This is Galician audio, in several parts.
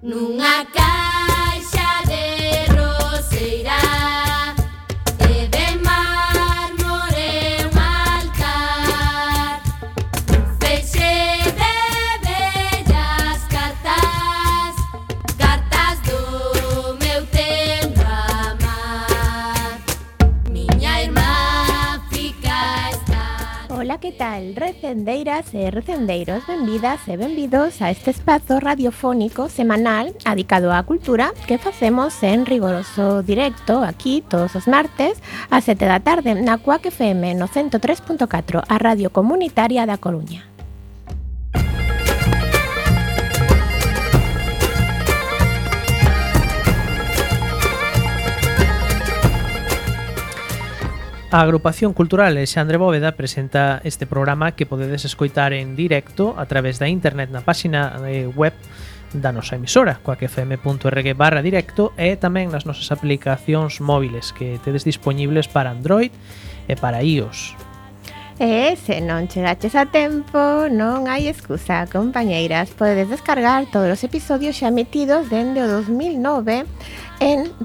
Nunha caixa de roseira e de mármore un altar, feixe de bellas cartas, cartas do meu tempo amar. Miña irmá fica estar. Ola, que tal, recendeiras e recendeiros? Benvidas e benvidos a este espazo radiofónico semanal dedicado á cultura que facemos en rigoroso directo aquí todos os martes ás 7 da tarde na Cuac FM no 103.4, a radio comunitaria da Coruña. A Agrupación Cultural Alexandre Bóveda presenta este programa que podedes escoitar en directo a través da internet na páxina web da nosa emisora, coacfm.org/directo, e tamén nas nosas aplicacións móviles que tedes dispoñibles para Android e para iOS. E se non chegaches a tempo, non hai excusa, compañeiras. Podedes descargar todos os episodios xa emitidos dende o 2009 en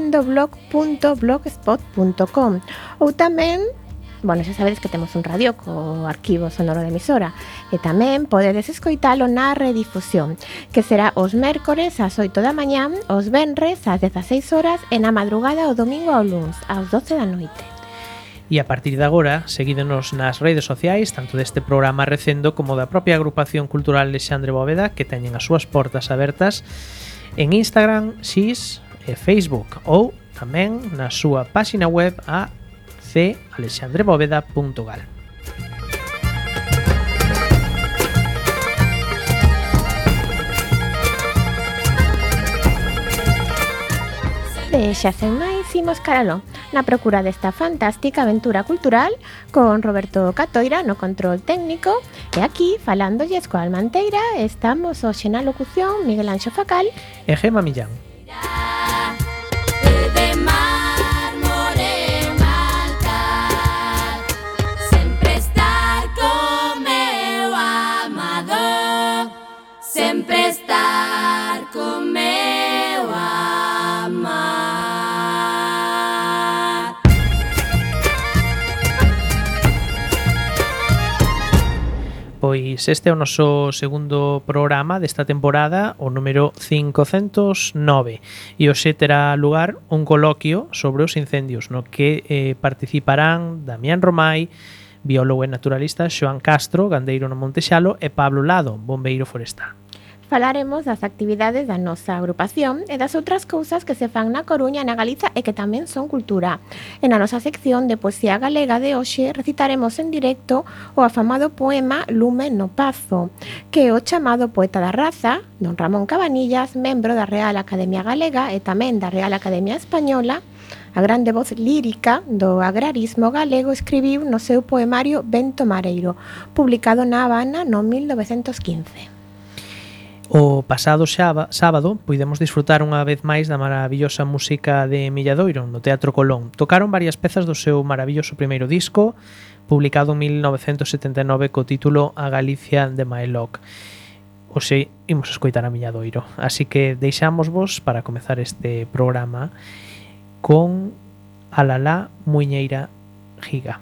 recendoblog.blogspot.com ou tamén, bueno, xa sabedes que temos un radio co arquivo sonoro de emisora, e tamén podedes escoitalo na redifusión, que será os mércores ás 8 da mañá, os venres ás 16 horas e na madrugada o domingo ao luns ás 12 da noite. E a partir de agora, seguídenos nas redes sociais, tanto deste programa Recendo como da propia Agrupación Cultural Alexandre Bóveda, que teñen as súas portas abertas en Instagram, X e Facebook, ou tamén na súa páxina web a calexandrebóveda.gal. E xa sen máis, imos caraló na procura desta fantástica aventura cultural con Roberto Catoira no control técnico, e aquí, falándolles coa Almanteira, estamos hoxe na locución Miguel Anxo Facal E Gema Millán. De mármore un altar, sempre estar con meu amado, sempre estar con meu amar. Pois este é o noso segundo programa desta temporada, o número 509, e hoxe terá lugar un coloquio sobre os incendios no que participarán Damián Romai, biólogo e naturalista, Xoán Castro, gandeiro no Monte Xalo, e Pablo Lado, bombeiro forestal. falaremos das actividades da nosa agrupación e das outras cousas que se fan na Coruña e na Galiza e que tamén son cultura. E na nosa sección de poesía galega de hoxe recitaremos en directo o afamado poema Lume no Pazo, que é o chamado poeta da raza, don Ramón Cabanillas, membro da Real Academia Galega e tamén da Real Academia Española. A grande voz lírica do agrarismo galego escribiu no seu poemario Vento Mareiro, publicado na Habana no 1915. O pasado sábado puidemos disfrutar unha vez máis da maravillosa música de Milladoiro no Teatro Colón. Tocaron varias pezas do seu maravilloso primeiro disco, publicado en 1979 co título A Galicia de Maeloc. Hoxe imos escoitar a Milladoiro, así que deixámosvos para comezar este programa con Alalá Muiñeira Giga.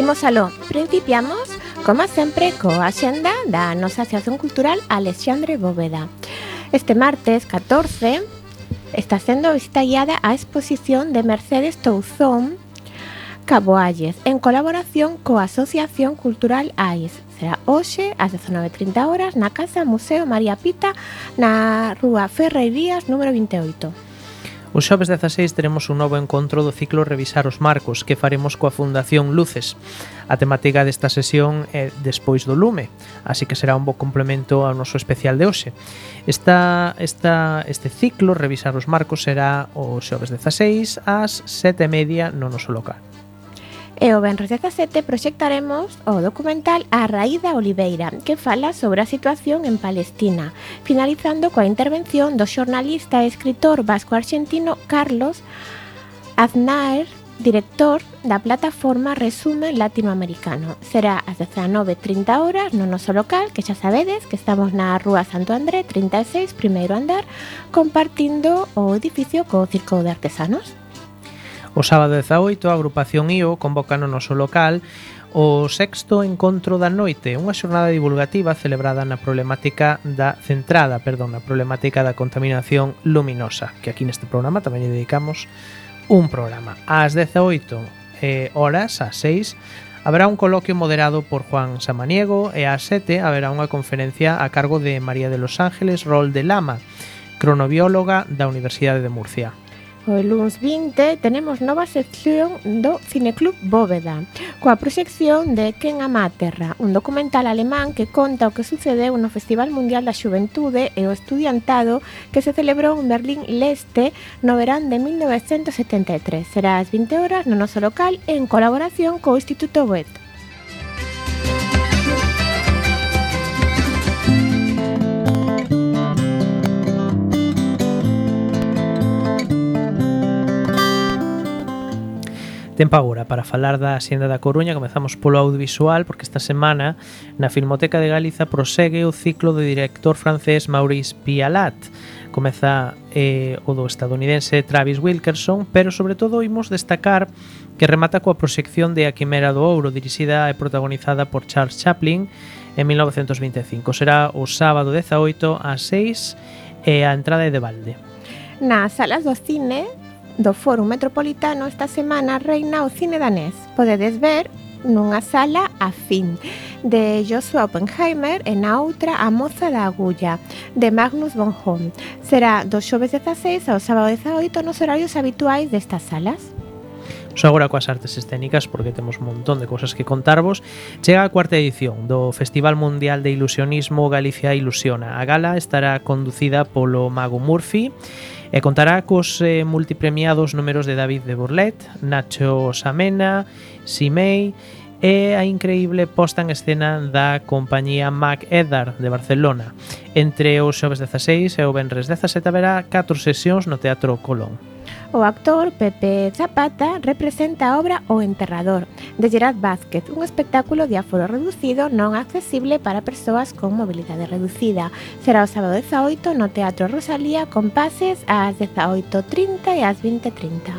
Imos aló, principiamos, como sempre, coa axenda da nosa Asociación Cultural Alexandre Bóveda. Este martes 14 está sendo visita guiada a exposición de Mercedes Touzón Caboalles, en colaboración coa Asociación Cultural AIS. Será hoxe ás 19:30 horas na Casa Museo María Pita, na Rúa Ferreirías, número 28. O xoves 16 teremos un novo encontro do ciclo Revisar os Marcos que faremos coa Fundación Luces. A temática desta sesión é Despois do lume, así que será un bo complemento ao noso especial de hoxe. Este ciclo Revisar os Marcos será o xoves 16 ás 7:30 no noso local. E o venres 17 proxectaremos o documental A Raíz da Oliveira, que fala sobre a situación en Palestina, finalizando coa intervención do xornalista e escritor vasco-argentino Carlos Aznaer, director da plataforma Resumen Latinoamericano. Será ás 19:30 horas no noso local, que xa sabedes que estamos na Rúa Santo André 36, primeiro andar, compartindo o edificio co Circo de Artesanos. O sábado 18, a agrupación IO convoca no noso local o sexto encontro da noite, unha xornada divulgativa celebrada na problemática da contaminación luminosa, que aquí neste programa tamén lle dedicamos un programa. Ás 18 horas, ás 6, haberá un coloquio moderado por Juan Samaniego e ás 7 haberá unha conferencia a cargo de María de los Ángeles Rol de Lama, cronobióloga da Universidade de Murcia. O luns 20 tenemos nova sección do Cineclub Bóveda, coa proxección de Quen ama a terra, un documental alemán que conta o que sucedeu no Festival Mundial da Xuventude e o Estudiantado que se celebrou en Berlín Leste no verán de 1973. Será ás 20 horas no noso local en colaboración co Instituto Goethe. Tempo agora para falar da Hacienda da Coruña. Comezamos polo audiovisual porque esta semana na Filmoteca de Galiza prosegue o ciclo do director francés Maurice Pialat. Comeza o do estadounidense Travis Wilkerson, pero sobre todo imos destacar que remata coa proxección de A Quimera do Ouro, dirixida e protagonizada por Charles Chaplin en 1925. Será o sábado 18 ás 6 e a entrada é de balde. Nas salas do cine do Fórum Metropolitano esta semana reina o cine danés. Podedes ver nunha sala A Fin, de Joshua Oppenheimer, e na outra A Moza da Agulla, de Magnus von Horn. Será do xoves 16 ao sábado 18 nos horarios habituais destas salas. Agora coas artes escénicas, porque temos un montón de cousas que contarvos, chega a cuarta edición do Festival Mundial de Ilusionismo Galicia Ilusiona. A gala estará conducida polo Mago Murphy e contará cos multipremiados números de David de Burlet, Nacho Samena, Simei e a increíble posta en escena da compañía Mac Eddard de Barcelona. Entre os xoves 16 e o venres 17 haberá 4 sesións no Teatro Colón. O actor Pepe Zapata representa a obra O Enterrador, de Gerard Vázquez, un espectáculo de aforo reducido non accesible para persoas con mobilidade reducida. Será o sábado 18 no Teatro Rosalía con pases ás 18:30 e ás 20:30.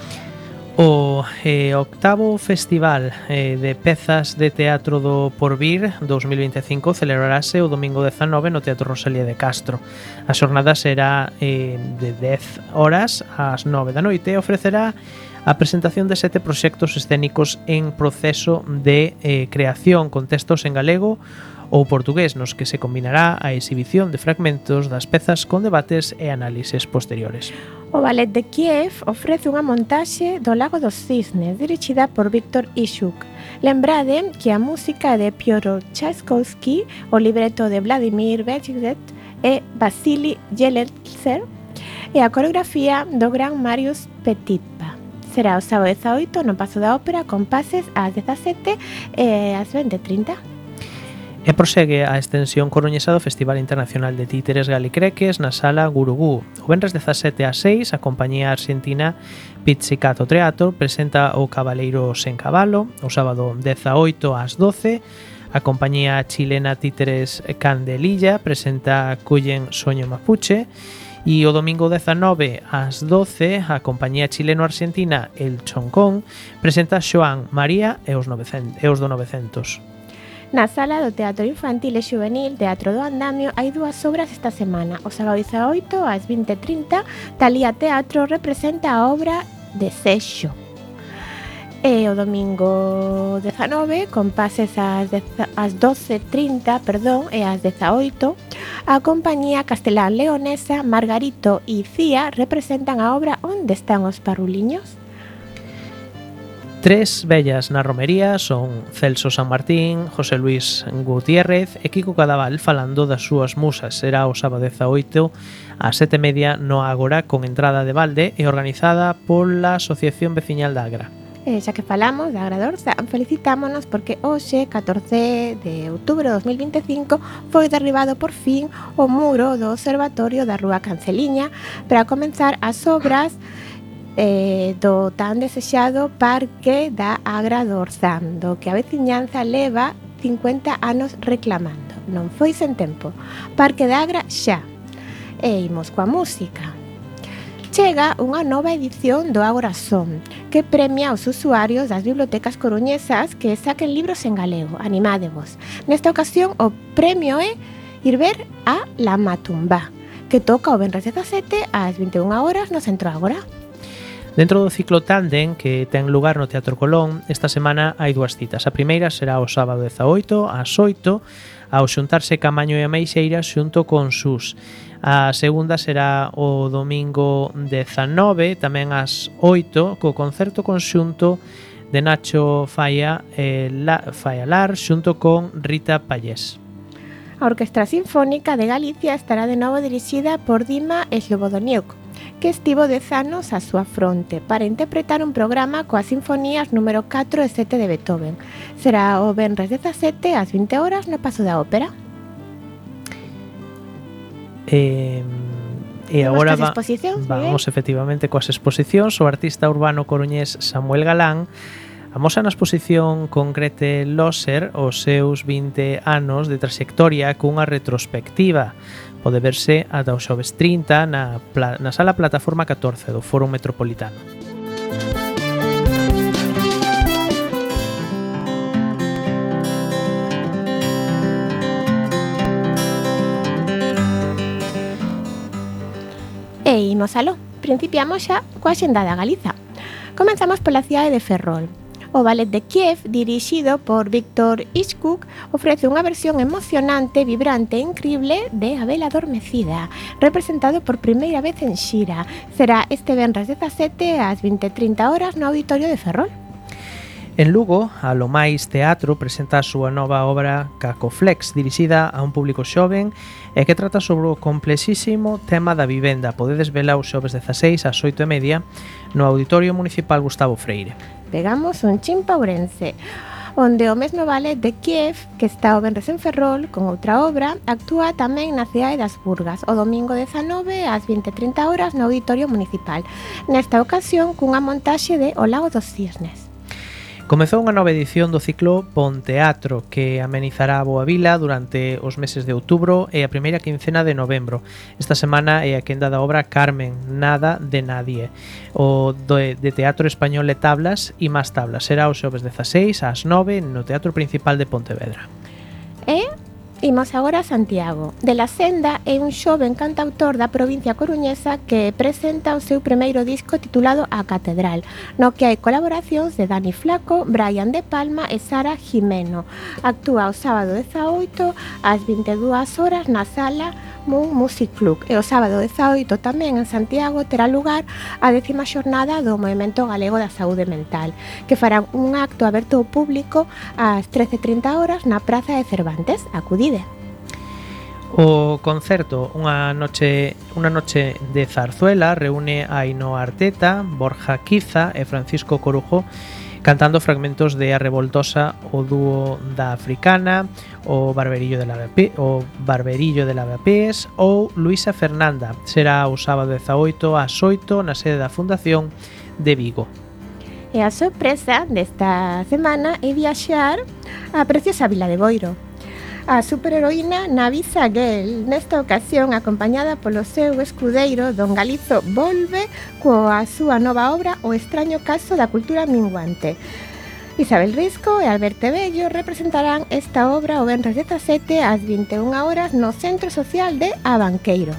O octavo Festival de Pezas de Teatro do Porvir 2025 celebrarase o domingo 19 no Teatro Rosalía de Castro. A xornada será de 10 horas ás 9 da noite e ofrecerá a presentación de 7 proxectos escénicos en proceso de creación con textos en galego ou portugués, nos que se combinará a exhibición de fragmentos das pezas con debates e análises posteriores. O Ballet de Kiev ofrece unha montaxe do Lago dos Cisnes, dirixida por Víctor Ishuk. Lembrade que a música é de Pyotr Tchaikovsky, o libreto de Vladimir Bergeret e Vasily Yeltsin e a coreografía do gran Marius Petitpa. Será o sábado 18 no Pazo da Ópera con pases ás 17 e ás 20:30. E prosegue a extensión coruñesa do Festival Internacional de Títeres Galicreques na sala Gurugú. O venres 17 ás 6, a compañía argentina Pizzicato Teatro presenta O Cabaleiro sen Cabalo. O sábado 18 ás 12, a compañía chilena Títeres Candelilla presenta Cullen Soño Mapuche. E o domingo 19 ás 12 a compañía chileno-argentina El Choncón presenta Xoán, María e os do 900. Na sala do Teatro Infantil e Xuvenil Teatro do Andamio hai dúas obras esta semana. O sábado 18 ás 20:30 Talía Teatro representa a obra Desexo. E o domingo 19 con pases ás 12:30 e ás 18 a compañía castelán leonesa Margarito e Cía representan a obra Onde están os parruliños? Tres vellas na romería son Celso San Martín, José Luis Gutiérrez e Kiko Cadaval falando das súas musas. Será o sábado 18 ás 7:30 no Ágora con entrada de balde e organizada pola Asociación Veciñal da Agra. Xa que falamos da Agra de Orzán, felicitámonos porque hoxe, 14 de outubro de 2025, foi derribado por fin o muro do Observatorio da Rúa Canceliña para comenzar as obras do tan desexado Parque da Agra do Orzán, do que a veciñanza leva 50 anos reclamando. Non foi sen tempo. Parque da Agra xa. E imos coa música. Chega unha nova edición do Ágora Son, que premia aos usuarios das bibliotecas coruñesas que saquen libros en galego. Animádevos. Nesta ocasión, o premio é ir ver a La Matumba, que toca o venres 17 ás 21 horas no Centro Ágora. Dentro do ciclo Tandem que ten lugar no Teatro Colón, esta semana hai dúas citas. A primeira será o sábado 18 ás 8 ao xuntarse Camaño e Ameixeira xunto con Sus. A segunda será o domingo 19, tamén ás 8, co concerto conxunto de Nacho Faialar xunto con Rita Pallés. A Orquestra Sinfónica de Galicia estará de novo dirixida por Dima Slobodaniuk, que estivo 10 anos á súa fronte para interpretar un programa coas sinfonías número 4 e 7 de Beethoven. Será o venres 17 ás 20 horas no Pazo da Ópera. E agora vamos efectivamente coas exposicións. O artista urbano coruñés Samuel Galán amosa na exposición Concrete Loser os seus 20 anos de traxectoria cunha retrospectiva. Pode verse ata o xoves 30 na sala Plataforma 14 do Foro Metropolitano. E imos aló. Principiamos xa coa Xenda da Galiza. Comenzamos pola cidade de Ferrol. O Ballet de Kiev, dirixido por Víctor Iskuk, ofrece unha versión emocionante, vibrante e incrible de A Bela Adormecida, representado por primeira vez en xira. Será este venres 17 ás 20:30 horas no Auditorio de Ferrol. En Lugo, a Lomais Teatro presenta a súa nova obra Cacoflex, dirixida a un público xoven e que trata sobre o complexísimo tema da vivenda. Podedes vela o xoves 16 ás 8:30 no Auditorio Municipal Gustavo Freire. Pegamos un chin pa Ourense, onde o mesmo Ballet de Kiev, que está o venres en Ferrol con outra obra, actúa tamén na cidade das Burgas o domingo 19 ás 20:30 horas no Auditorio Municipal, nesta ocasión cunha montaxe de O Lago dos Cisnes. Comezou unha nova edición do ciclo Ponteatro que amenizará a Boavila durante os meses de outubro e a primeira quincena de novembro. Esta semana é a quenda da obra Carmen, Nada de Nadie, o de Teatro Español de Tablas e Más Tablas. Será o xoves 16 ás 9 no Teatro Principal de Pontevedra. Imos agora a Santiago. De la Senda é un xoven cantautor da provincia coruñesa que presenta o seu primeiro disco titulado A Catedral, no que hai colaboracións de Dani Flaco, Brian de Palma e Sara Jimeno. Actúa o sábado 18 ás 22 horas na sala Moon Music Club e o sábado 18 tamén en Santiago terá lugar a 10ª xornada do Movemento Galego da Saúde Mental, que fará un acto aberto ao público ás 13:30 horas na Praza de Cervantes. Acudide. O concerto Unha noche de Zarzuela reúne a Ainhoa Arteta, Borja Quiza e Francisco Corujo cantando fragmentos de A Revoltosa, o dúo da Africana, o Barberillo de Lavapiés ou Luisa Fernanda. Será o sábado 18 ás 8 na sede da Fundación de Vigo. E a sorpresa desta semana é viaxar a preciosa Vila de Boiro. a superheroína Navisa Gale, nesta ocasión acompañada polo seu escudeiro Don Galizo, volve coa súa nova obra O extraño caso da cultura minguante. Isabel Risco e Alberto Bello representarán esta obra o venres 17 ás 21 horas no Centro Social de Abanqueiro.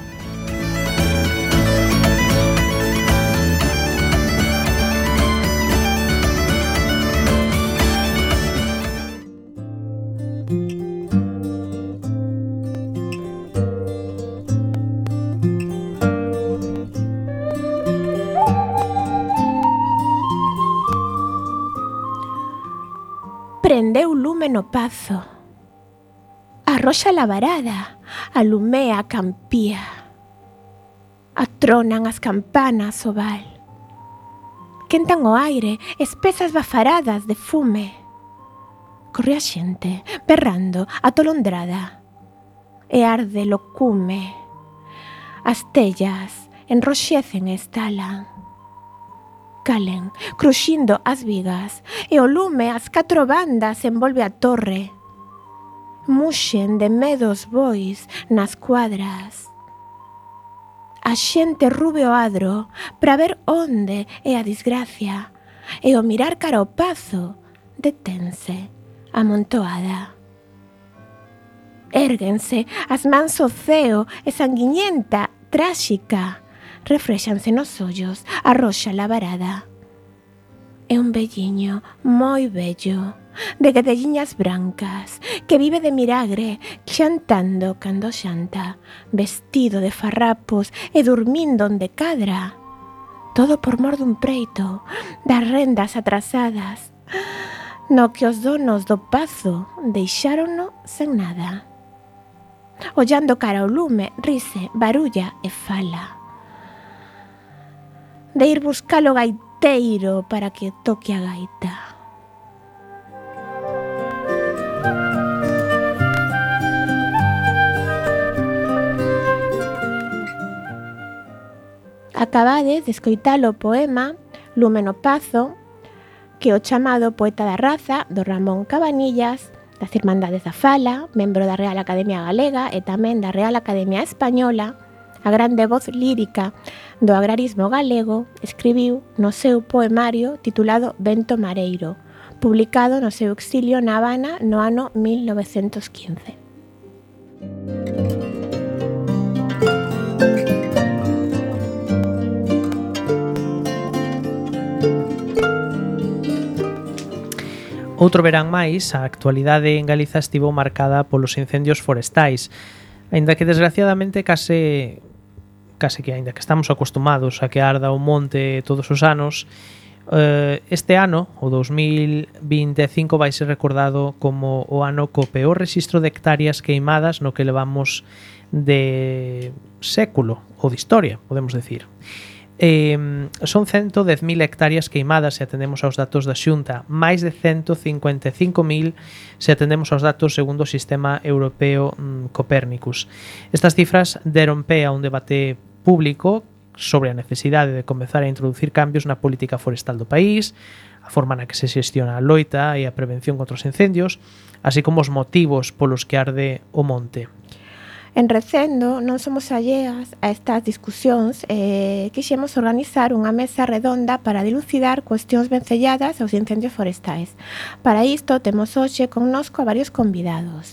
Prendeu lume no pazo, arroxa la varada, alumea a campía, atronan as campanas o val, quentan o aire espesas bafaradas de fume, corre a xente berrando atolondrada, e arde lo cume, as tellas enroxecen e estalan, calen, cruxindo as vigas, e o lume ás 4 bandas envolve a torre. Muxen de medo os bois nas cuadras. A xente rube o adro para ver onde é a desgracia, e o mirar cara ao pazo detense amontoada. Érguense as mans ao ceo e sanguiñenta, tráxica, refrexanse nos ollos, arroxa la varada. É un velliño moi bello, de guedelliñas brancas, que vive de milagre, xantando cando xanta, vestido de farrapos e dormindo onde cadra. Todo por mor dun preito, das rendas atrasadas, no que os donos do pazo deixárono sen nada. Ollando cara ao lume, rise, barulla e fala. De ir buscalo gaiteiro para que toque a gaita. Acabades de escoitar o poema Lume no pazo, que o chamado poeta da raza do Ramón Cabanillas, das Irmandades da Fala, membro da Real Academia Galega e tamén da Real Academia Española, a grande voz lírica do agrarismo galego, escribiu no seu poemario titulado Vento Mareiro, publicado no seu exilio na Habana no ano 1915. Outro verán máis, a actualidade en Galiza estivo marcada polos incendios forestais, aínda que desgraciadamente case que aínda que estamos acostumados a que arda o monte todos os anos, este ano, o 2025, vai ser recordado como o ano co peor rexistro de hectáreas queimadas no que levamos de século ou de historia, podemos decir. Son 110.000 hectáreas queimadas se atendemos aos datos da Xunta, máis de 155.000 se atendemos aos datos segundo o sistema europeo Copérnicus. Estas cifras deron pé a un debate público sobre a necesidade de comezar a introducir cambios na política forestal do país, a forma na que se xestiona a loita e a prevención contra os incendios, así como os motivos polos que arde o monte. En Recendo non somos alleas a estas discusións e quixemos organizar unha mesa redonda para dilucidar cuestións vencelladas aos incendios forestais. Para isto temos hoxe connosco a varios convidados.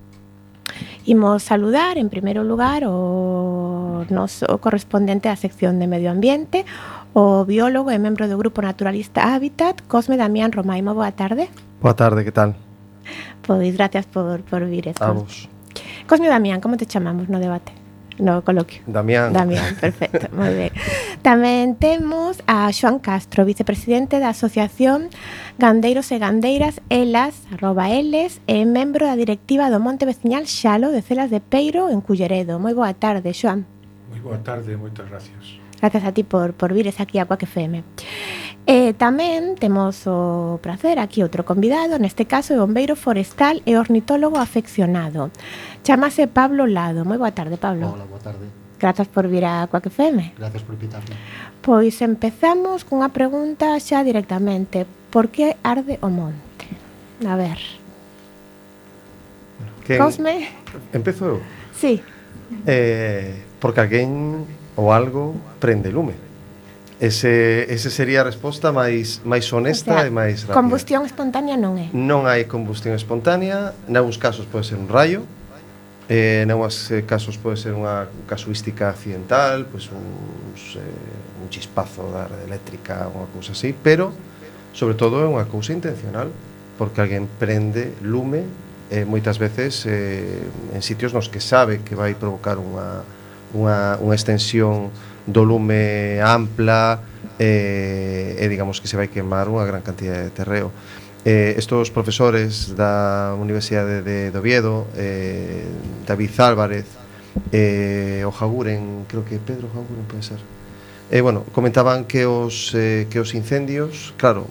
Imos saludar en primeiro lugar o noso correspondente da sección de Medio Ambiente, o biólogo e membro do Grupo Naturalista Hábitat, Cosme Damián Romaimo. Boa tarde. Boa tarde, que tal? Pois gracias por vir. A vos. Cosme Damián, como te chamamos no debate? No coloquio. Damián, perfecto, moi ben. Tamén temos a Xoán Castro, vicepresidente da Asociación Gandeiros e Gandeiras Elas, @eles, e membro da directiva do Monte Veciñal Xalo de Celas de Peiro en Culleredo. Moi boa tarde, Xoán. Moi boa tarde, moitas gracias. Gracias a ti por vires aquí a Quack FM. E tamén temos o prazer aquí outro convidado, neste caso é bombeiro forestal e ornitólogo afeccionado. Chámase Pablo Lado. Moi boa tarde, Pablo. Hola, boa tarde. Grazas por vir a Quack FM. Gracias por invitarme. Pois empezamos cunha pregunta xa directamente. Por que arde o monte? A ver. Bueno, Cosme? Empezo eu. Sí. Porque alguén ou algo prende lume. Ese sería a resposta máis honesta e máis rápida. Combustión espontánea non é. Non hai combustión espontánea, nalgúns casos pode ser un raio, nalgúns casos pode ser unha casuística accidental, pois un chispazo da rede eléctrica ou unha cousa así, pero sobre todo é unha cousa intencional, porque alguén prende lume moitas veces en sitios nos que sabe que vai provocar unha extensión do lume ampla e digamos que se vai quemar unha gran cantidad de terreo. Estos profesores da Universidade de Oviedo, David Álvarez, o Jaguren, creo que Pedro Jaguren pode ser, comentaban que os incendios, claro,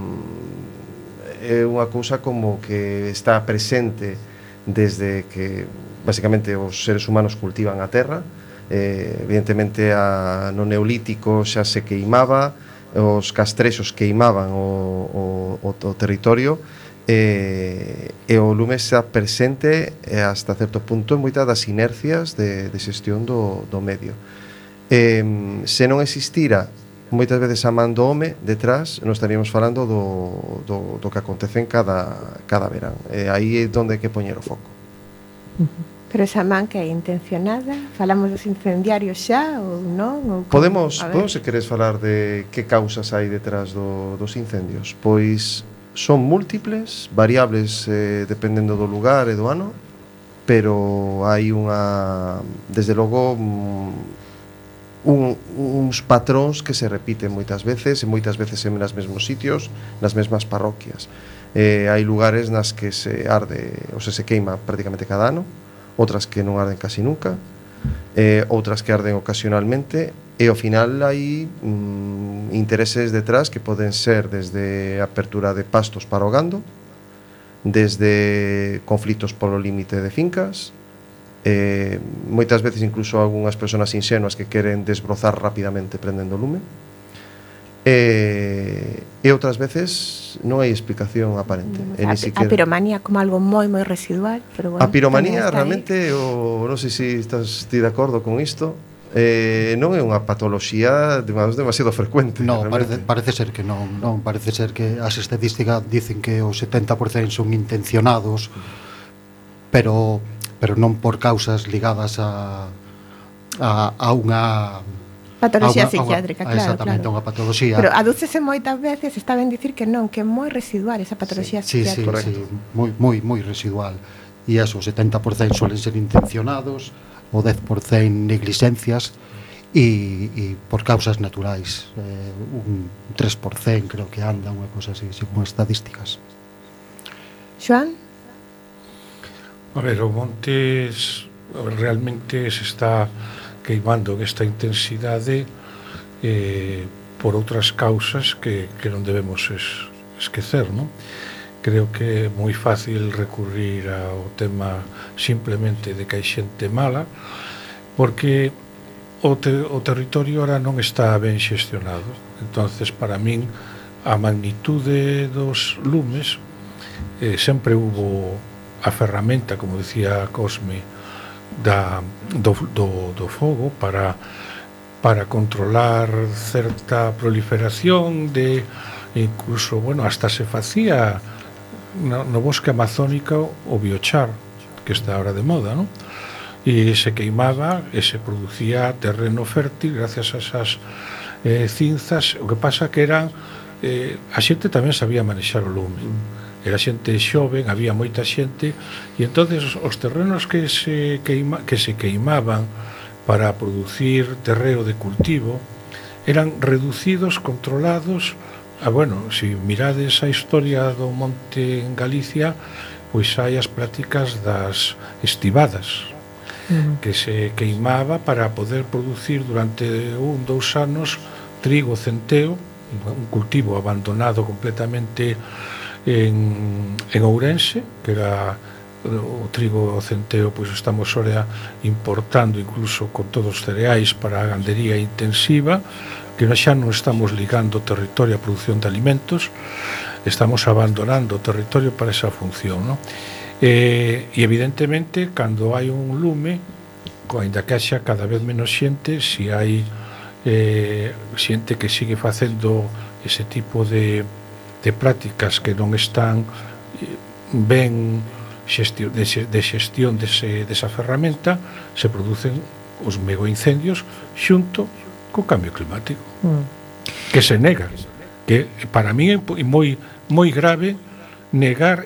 é unha cousa como que está presente desde que basicamente os seres humanos cultivan a terra. Evidentemente no Neolítico xa se queimaba, os castrexos queimaban o territorio, e o lume está presente hasta certo punto en moitas das inercias de xestión do medio. Se non existira moitas veces a man do home detrás, non estaríamos falando do que acontece en cada verán. Aí é onde hai que poñer o foco. Pero esa man que é intencionada, falamos dos incendiarios xa ou non? Ou podemos, se queres falar de que causas hai detrás dos incendios. Pois son múltiples, variables dependendo do lugar e do ano, pero hai desde logo uns patróns que se repiten moitas veces en nos mesmos sitios, nas mesmas parroquias. Hai lugares nas que se arde ou se queima prácticamente cada ano, outras que non arden casi nunca, outras que arden ocasionalmente, e ao final hai intereses detrás que poden ser desde a apertura de pastos para o gando, desde conflitos polo límite de fincas, moitas veces incluso algunhas persoas inxenuas que queren desbrozar rapidamente prendendo lume, e outras veces non hai explicación aparente. A piromanía como algo moi residual, pero bueno, a piromanía realmente, non sei se estás de acordo con isto, non é unha patoloxía demasiado frecuente. No, parece ser que non, parece ser que as estadísticas dicen que o 70% son intencionados, pero non por causas ligadas a unha patoloxía psiquiátrica, claro. Exactamente, unha patoloxía. Pero adúcese moitas veces, está ben dicir que non, que é moi residual esa patoloxía psiquiátrica. Sí, moi residual. E eso, o 70% suelen ser intencionados, o 10% negligencias, e por causas naturais. Un 3% creo que anda, unha cosa así, como estadísticas. Xoan? A ver, o monte realmente se está queimando en esta intensidade por outras causas que non debemos esquecer, non? Creo que é moi fácil recurrir ao tema simplemente de que hai xente mala, porque o territorio ahora non está ben xestionado. Entonces, para min, a magnitude dos lumes sempre hubo a ferramenta, como decía Cosme, do fogo para controlar certa proliferación de incluso, hasta se facía no bosque amazónico o biochar, que está ahora de moda, ¿no? E se queimaba e se producía terreno fértil gracias a esas cinzas. O que pasa que eran a xente tamén sabía manexar o lume, era xente xoven, había moita xente, e entonces os terrenos que se queimaban para producir terreo de cultivo eran reducidos, controlados. Se mirades a historia do monte en Galicia, pois hai as prácticas das estivadas, que se queimaba para poder producir durante 1-2 anos trigo, centeo, un cultivo abandonado completamente en Ourense, que era o trigo e o centeo, pois estamos ahora importando incluso con todos os cereais para a gandería intensiva, que xa non estamos ligando o territorio á produción de alimentos, estamos abandonando o territorio para esa función, non? E evidentemente, cando hai un lume, aínda que haxa cada vez menos xente, si hai xente que sigue facendo ese tipo de prácticas que non están ben de xestión desa ferramenta, se producen os megaincendios xunto co cambio climático, que se nega, que para mí é moi grave negar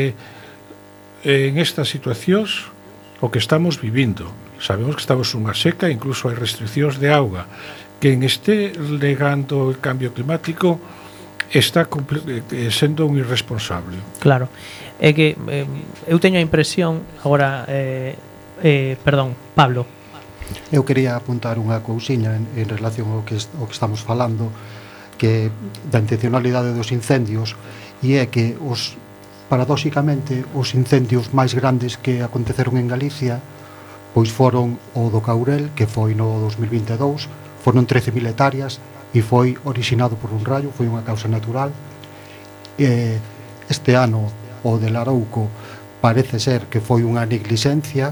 en estas situacións o que estamos vivindo. Sabemos que estamos nunha seca, incluso hai restriccións de auga. Quen este negando o cambio climático está sendo un irresponsable. Claro. É que eu teño a impresión agora, perdón, Pablo. Eu quería apuntar unha cousiña en relación ao que estamos falando, que da intencionalidade dos incendios, e é que paradóxicamente os incendios máis grandes que aconteceron en Galicia pois foron o do Caurel, que foi no 2022, foron 13.000 hectáreas e foi orixinado por un raio, foi unha causa natural. Este ano o de Larouco parece ser que foi unha negligencia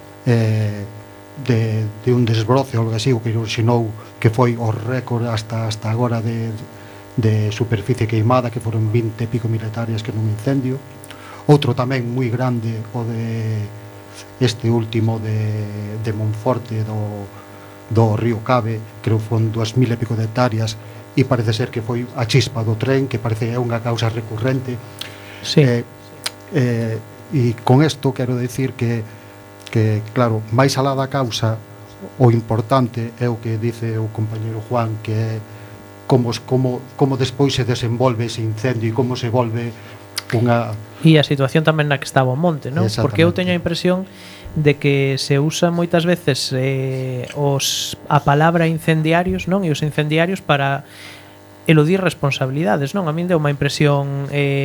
de un desbroce ou algo así, o que orixinou que foi o récord hasta agora de superficie queimada, que foron 20 e pico mil hectáreas que nun incendio. Outro tamén moi grande, o de este último de Monforte do río Cabe, creo que foron 2.000 e pico de hectáreas, e parece ser que foi a chispa do tren, que parece é unha causa recurrente. Sí. E con isto quero dicir que claro, máis alá da causa, o importante é o que dice o compañero Juan, que é como despois se desenvolve ese incendio e como se volve unha... E a situación tamén na que estaba o monte, non? Porque eu teño a impresión de que se usa moitas veces a palabra incendiarios, non? E os incendiarios para eludir responsabilidades, non? A min deu unha impresión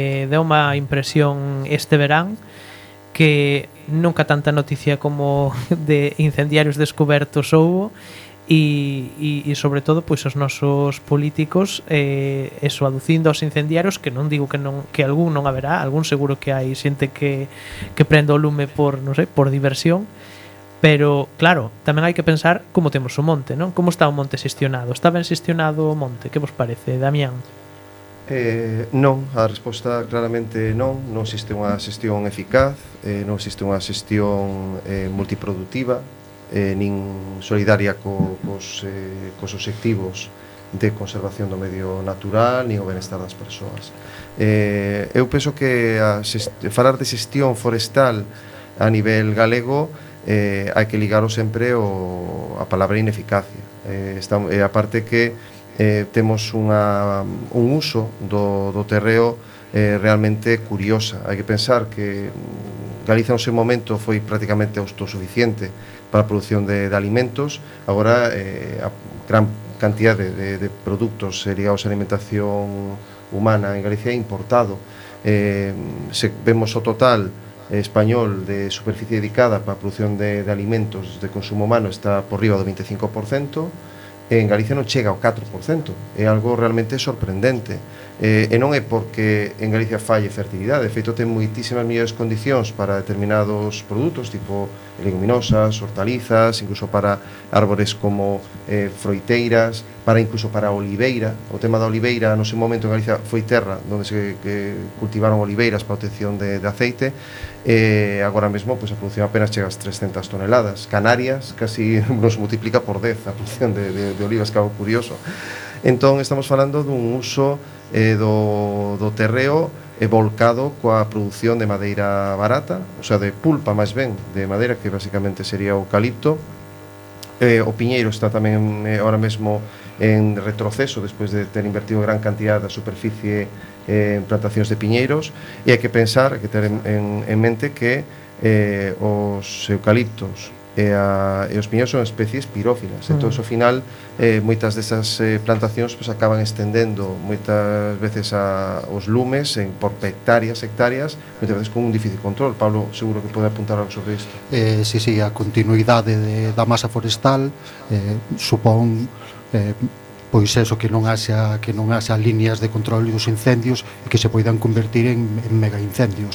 este verán que nunca tanta noticia como de incendiarios descobertos houbo, e sobre todo pois os nosos políticos eso, aducindo aos incendiarios, que non digo que algún non haberá, algún seguro que hai xente que prende o lume por, non sei, por diversión, pero claro, tamén hai que pensar como temos o monte, non? Como está o monte xestionado? Está ben xestionado o monte? Que vos parece, Damián? Non, a resposta claramente non existe unha xestión eficaz, non existe unha xestión multiproductiva, nin solidaria cos obxectivos de conservación do medio natural nin o benestar das persoas. Eu penso que falar de xestión forestal a nivel galego hai que ligaro sempre a palabra ineficacia. A parte que temos un uso do terreo realmente curiosa. Hai que pensar que Galicia no seu momento foi prácticamente autosuficiente para a produción de alimentos. Agora a gran cantidad de produtos ligados a alimentación humana en Galicia é importado. Se vemos o total español de superficie dedicada para a produción de alimentos de consumo humano, está por riba do 25%, en Galicia non chega ao 4%. É algo realmente sorprendente. E non é porque en Galicia falle fertilidade, de feito ten moitísimas mellores condicións para determinados produtos, tipo leguminosas, hortalizas, incluso para árbores como froiteiras, incluso para a oliveira. O tema da oliveira no seu momento en Galicia foi terra onde se cultivaron oliveiras para obtención de aceite, e agora mesmo a produción apenas chega ás 300 toneladas. Canarias casi nos multiplica por 10 a produción de olivas, que é algo curioso. Entón estamos falando dun uso do terreo volcado coa produción de madeira barata, o sea, de pulpa máis ben de madeira, que basicamente sería o eucalipto. O piñeiro está tamén ahora mesmo en retroceso despois de ter invertido gran cantidad da superficie en plantacións de piñeiros, e hai que pensar, hai que ter en mente que os eucaliptos e os piñeiros son especies pirófilas. Entón, ao final, moitas desas plantacións acaban estendendo moitas veces os lumes por hectáreas, moitas veces con un difícil control. Pablo seguro que pode apuntar algo sobre isto. Sí, a continuidade da masa forestal supón pois eso, que non haxa líneas de control dos incendios e que se poidan convertir en mega incendios.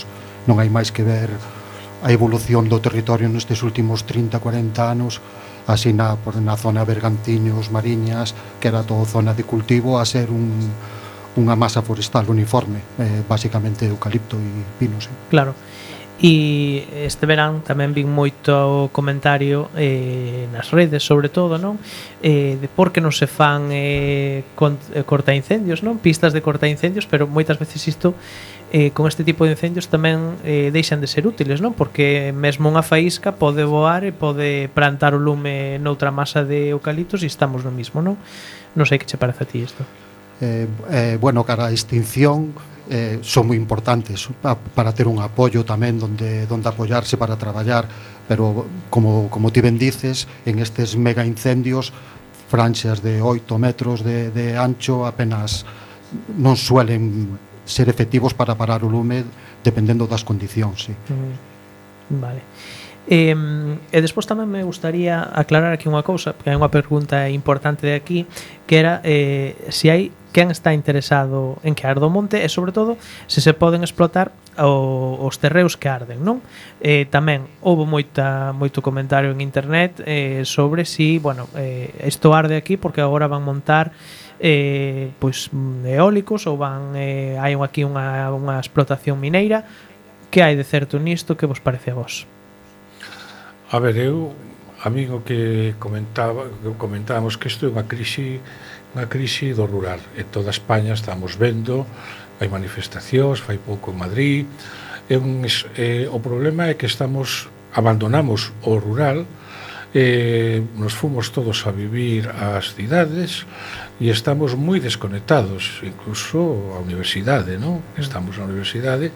Non hai máis que ver a evolución do territorio nestes últimos 30-40 anos, así na zona Bergantiños, Mariñas, que era todo zona de cultivo, a ser unha masa forestal uniforme, basicamente eucalipto e pino, sí. Claro. E este verán tamén vin moito comentario nas redes, sobre todo, non? De por que non se fan cortaincendios, non? Pistas de cortaincendios, pero moitas veces isto con este tipo de incendios tamén deixan de ser útiles, non? Porque mesmo unha faísca pode voar e pode plantar o lume noutra masa de eucaliptos e estamos no mismo, non? Non sei que che parece a ti isto. Bueno, cara a extinción son moi importantes para ter un apoio tamén donde apoiarse para traballar, pero como ti ben dices, en estes mega incendios, franxas de 8 metros de ancho apenas non suelen ser efectivos para parar o lume dependendo das condicións, sí. Vale. E despois tamén me gustaría aclarar aquí unha cousa, porque hai unha pregunta importante de aquí, que era se hai quen está interesado en que arde o monte e, sobre todo, se pode explotar os terreos que arden, non? Tamén houve moito comentario en internet sobre si, bueno, isto arde aquí porque agora van montar pois eólicos ou hai aquí unha explotación mineira. Que hai de certo nisto? Que vos parece a vos? A ver, amigo, que comentábamos que isto é unha crise do rural. En toda España estamos vendo, hai manifestacións, fai pouco en Madrid. O problema é que abandonamos o rural, nos fomos todos a vivir ás cidades e estamos moi desconectados, incluso a universidade, non? Estamos na universidade,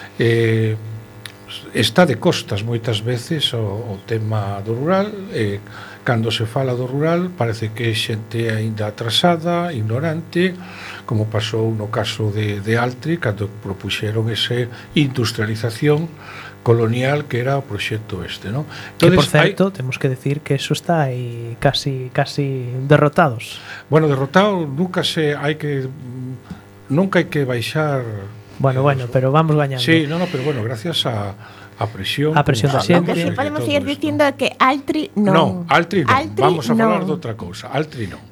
está de costas moitas veces o tema do rural. Cando se fala do rural parece que é xente aínda atrasada, ignorante, como pasou no caso de Altri, cando propuxeron esa industrialización colonial que era o proxecto este, non? Que, por certo, temos que decir que eso está aí casi derrotados. Bueno, derrotado nunca hai que baixar. Bueno, pero vamos gañando. Sí, pero bueno, gracias a presión. A presión da xente. Si podemos seguir dicindo que Altri non. No, Altri non. Vamos a falar de outra cousa. Altri non.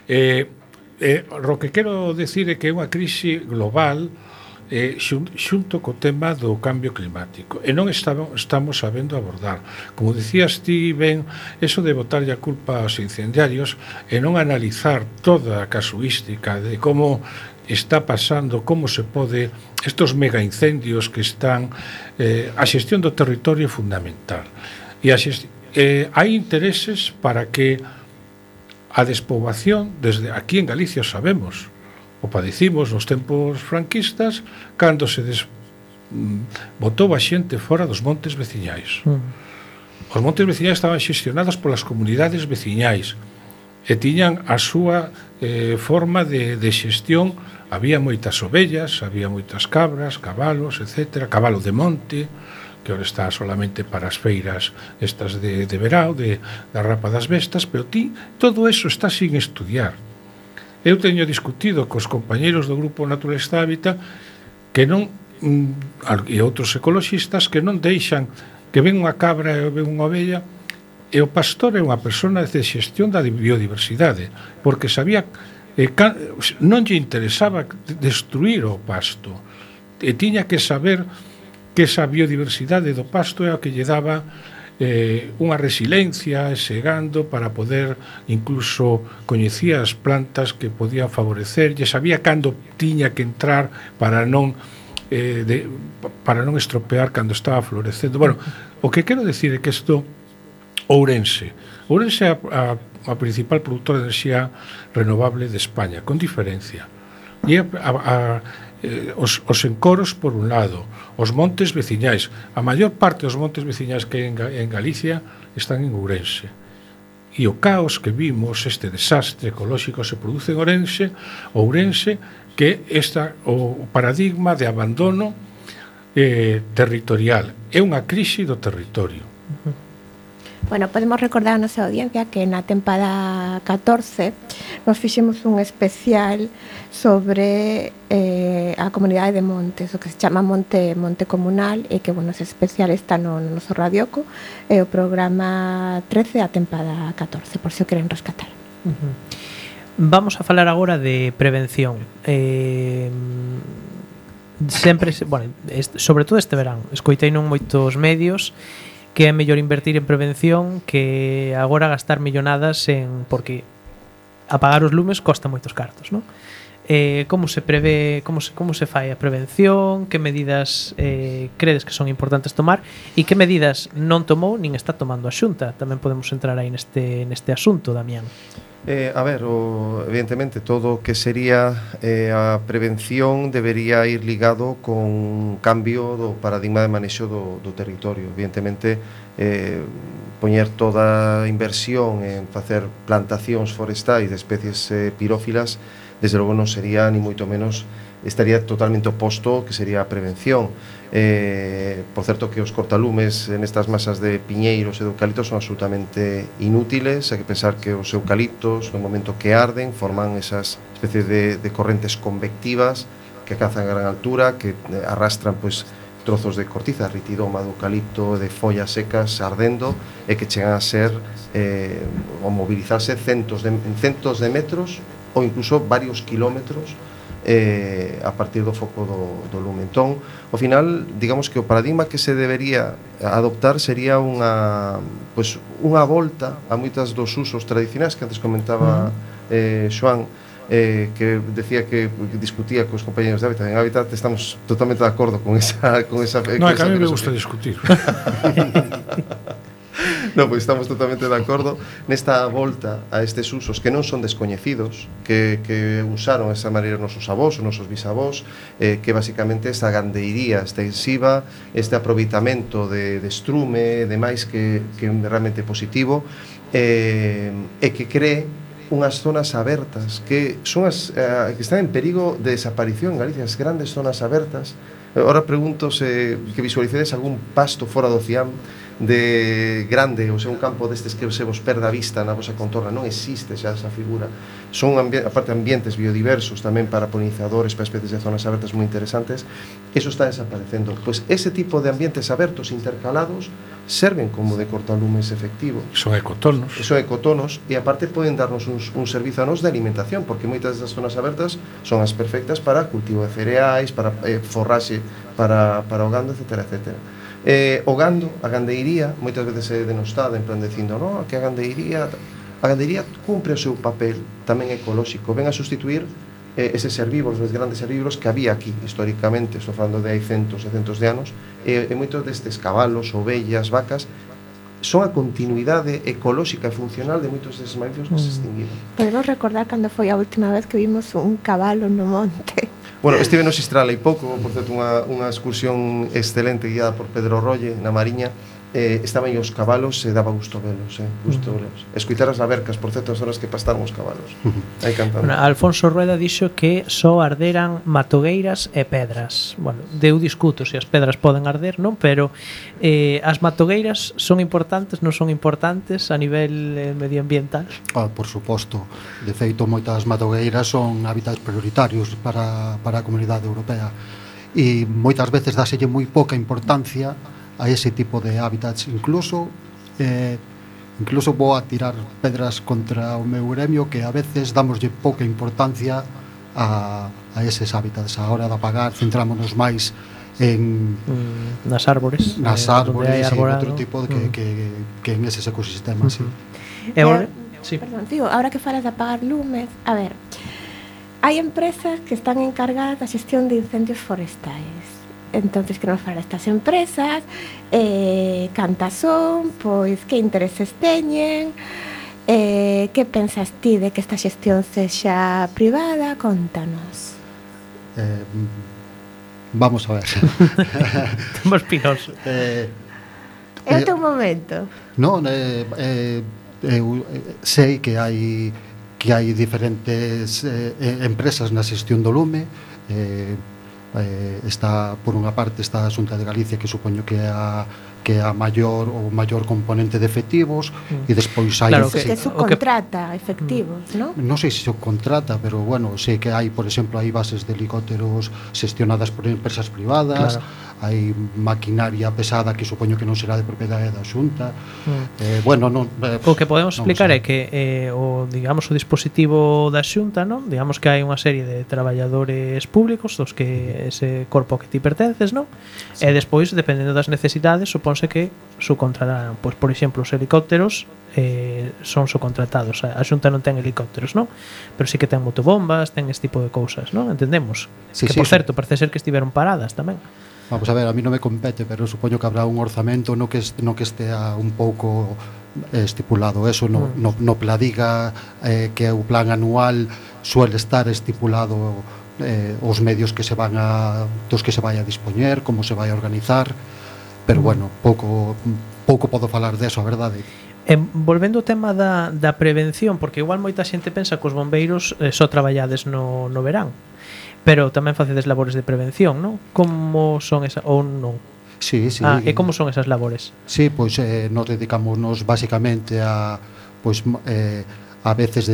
O que quero decir é que é unha crise global xunto co tema do cambio climático, e non estamos sabendo abordar. Como dicías ti ben, eso de botarlle a culpa aos incendiarios e non analizar toda a casuística de como está pasando, como se pode, estos mega incendios que están, a xestión do territorio é fundamental, e hai intereses para que a despoboación, desde aquí en Galicia sabemos, o padecimos nos tempos franquistas, cando se botou a xente fora dos montes veciñais. Os montes veciñais estaban xestionados polas comunidades veciñais e tiñan a súa forma de xestión. Había moitas ovellas, había moitas cabras, cabalos, etc. Cabalo de monte, que ahora está solamente para as feiras estas de verao, da rapa das bestas, pero todo eso está sin estudiar. Eu teño discutido cos compañeiros do Grupo Naturalista Hábitat que non, e outros ecoloxistas, que non deixan que ven unha cabra e ven unha ovella, e o pastor é unha persona de xestión da biodiversidade, porque sabía non lle interesaba destruir o pasto, e tiña que saber que esa biodiversidade do pasto é a que lle daba unha resiliencia segando para poder, incluso coñecía as plantas que podían favorecer, lle sabía cando tiña que entrar para non estropear cando estaba florecendo. Bueno, o que quero decir é que isto, Ourense é a principal productora de enerxía renovable de España, con diferencia, e os encoros por un lado, os montes veciñais. A maior parte dos montes veciñais que hai en Galicia están en Ourense, e o caos que vimos, este desastre ecolóxico, se produce en Ourense, que é o paradigma de abandono territorial. É unha crise do territorio. Bueno, podemos recordar a nosa audiencia que na tempada 14 nos fixemos un especial sobre a comunidade de montes, o que se chama Monte Comunal, e que, bueno, ese especial está no noso radioco, é o programa 13 a tempada 14, por se o queren rescatar. Vamos a falar agora de prevención. Sempre, bueno, sobre todo este verán, escoitei non moitos medios que é mellor invertir en prevención que agora gastar millonadas en, porque apagar os lumes costa moitos cartos, non? Como se prevé, como se fai a prevención, que medidas credes que son importantes tomar e que medidas non tomou nin está tomando a Xunta? Tamén podemos entrar aí neste asunto, Damián. A ver, evidentemente todo o que sería a prevención debería ir ligado con cambio do paradigma de manexo do territorio. Evidentemente, poñer toda a inversión en facer plantacións forestais de especies pirófilas, desde logo non sería, ni moito menos, estaría totalmente oposto que sería a prevención. Por certo que os cortalumes nestas masas de piñeiros e de eucaliptos son absolutamente inútiles. Hai que pensar que os eucaliptos, no momento que arden, forman esas especies de correntes convectivas que alcanzan a gran altura, que arrastran pois trozos de cortiza, ritidoma do eucalipto, de follas secas ardendo, e que chegan a ser ou mobilizarse en centos de metros ou incluso varios kilómetros a partir do foco do lume. Entón, ao final, digamos que o paradigma que se debería adoptar sería unha volta a moitas dos usos tradicionais que antes comentaba Xoán, que decía que discutía cos compañeros de Hábitat. En Hábitat estamos totalmente de acordo con esa No, que a mí me gusta discutir. No, pois estamos totalmente de acordo nesta volta a estes usos que non son descoñecidos, que usaron esa maneira os nosos avós, os nosos bisavós, que basicamente esta gandeiría extensiva, este aproveitamento de estrume, demais que é realmente positivo, e que cree unhas zonas abertas que son que están en perigo de desaparición en Galicia, as grandes zonas abertas. Ora pregunto se que visualicedes algún pasto fora do Ciam de grande, ou sea, un campo destes que se vos perda a vista na vosa contorna. Non existe xa esa figura. Son, aparte, ambientes biodiversos tamén para polinizadores, para especies de zonas abertas moi interesantes. Eso está desaparecendo. Pois ese tipo de ambientes abertos intercalados serven como de cortalumes efectivo. Son ecotonos. Son ecotonos, e aparte poden darnos un servizo a nos de alimentación, porque moitas das zonas abertas son as perfectas para cultivo de cereais, para forraxe, para o gando, etcétera, etcétera. O gando, a gandeiría, moitas veces é denostada, en plan dicindo, no, que a gandeiría cumpre o seu papel tamén ecolóxico, ven a sustituir eses herbívoros, os grandes herbívoros que había aquí históricamente. Estou falando de hai centos e centos de anos, e moitos destes cabalos, ovellas, vacas son a continuidade ecolóxica e funcional de moitos desses mamíferos que se extinguiron. Podemos recordar cando foi a última vez que vimos un cabalo no monte. Bueno, estive no Xistral hai pouco, por certo, unha excursión excelente guiada por Pedro Rolle na Mariña. Estaban os cabalos e daba gusto velos, gusto velos. Escoitar as labercas, por certo, as horas que pastaron os cabalos aí cantando. Bueno, Alfonso Rueda dixo que só arderan matogueiras e pedras. Bueno, eu discuto se as pedras poden arder, non? Pero as matogueiras son importantes, non son importantes a nivel medioambiental? Por suposto. De feito, moitas matogueiras son hábitats prioritarios para a comunidade europea, e moitas veces dáselle moi pouca importancia a ese tipo de hábitats. Incluso vou a tirar pedras contra o meu gremio, que a veces damoslle pouca importancia a eses hábitats. A hora de apagar, centrámonos máis en nas árbores, e outro tipo que en eses ecosistemas. Sí. Perdón, tío, ahora que falas de apagar lumes, a ver, hai empresas que están encargadas da xestión de incendios forestais. Entonces, que nos fala estas empresas, cantas son, pois que intereses teñen, que pensas ti de que esta xestión sexa privada? Contanos. Vamos a ver. Temos pinoso. É o teu momento. Non, eu sei que hai diferentes empresas na xestión do lume. Está, por unha parte, está a Xunta de Galicia, que supoño que é que é o maior componente de efectivos e despois hai Claro, Que subcontrata efectivos, ¿no? non sei se se contrata, pero bueno, sei que hai, por exemplo, hai bases de helicópteros xestionadas por empresas privadas, hai maquinaria pesada que supoño que non será de propiedade da Xunta. Bueno, non O que podemos non explicar sei. é que o dispositivo da Xunta, non? Digamos que hai unha serie de traballadores públicos dos que ese corpo que ti pertences, non? E despois, dependendo das necesidades, suponse que subcontratarán, pois por exemplo, os helicópteros son subcontratados. A Xunta non ten helicópteros, non? Pero sí que ten motobombas, ten este tipo de cousas, non? Entendemos? Sí, Que sí, por certo, parece ser que estiveron paradas tamén. Vamos a ver, a mí non me compete, pero supoño que habrá un orzamento no que estea un pouco estipulado eso, no pladiga que o plan anual suele estar estipulado os medios que se van dos que se vai a dispoñer, como se vai a organizar, pero bueno, pouco podo falar deso, a verdade. Volvendo ao tema da prevención, porque igual moita xente pensa que os bombeiros só traballades no verán, pero tamén facedes labores de prevención, non? Como son esas, ou non? Sí. E como son esas labores? Sí, pois nos dedicámonos basicamente a veces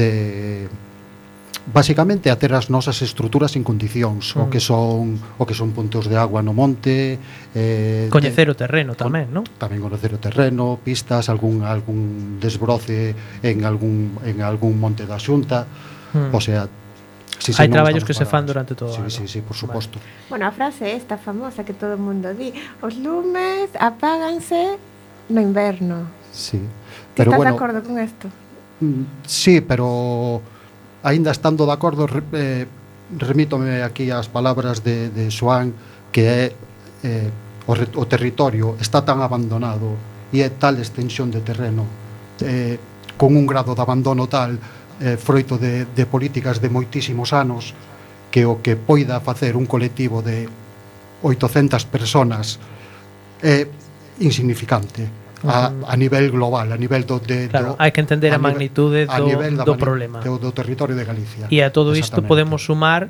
basicamente a ter as nosas estruturas en condicións, o que son puntos de agua no monte, coñecer o terreno tamén, non? Tamén coñecer o terreno, pistas, algún desbroce en algún monte da Xunta, o sea, hai traballos que se fan durante todo o ano. Sí, por suposto. Bueno, a frase esta famosa que todo o mundo di, os lumes apáganse no inverno. Sí. Pero Pero estás bueno, de acordo con isto? Sí, pero aínda estando de acordo, remítome aquí ás palabras de Xoán, que é o territorio está tan abandonado e é tal extensión de terreno con un grado de abandono tal, froito de políticas de moitísimos anos, que o que poida facer un colectivo de 800 personas é insignificante a nivel global, a nivel Claro, hai que entender a magnitude do problema. Do territorio de Galicia. E a todo isto podemos sumar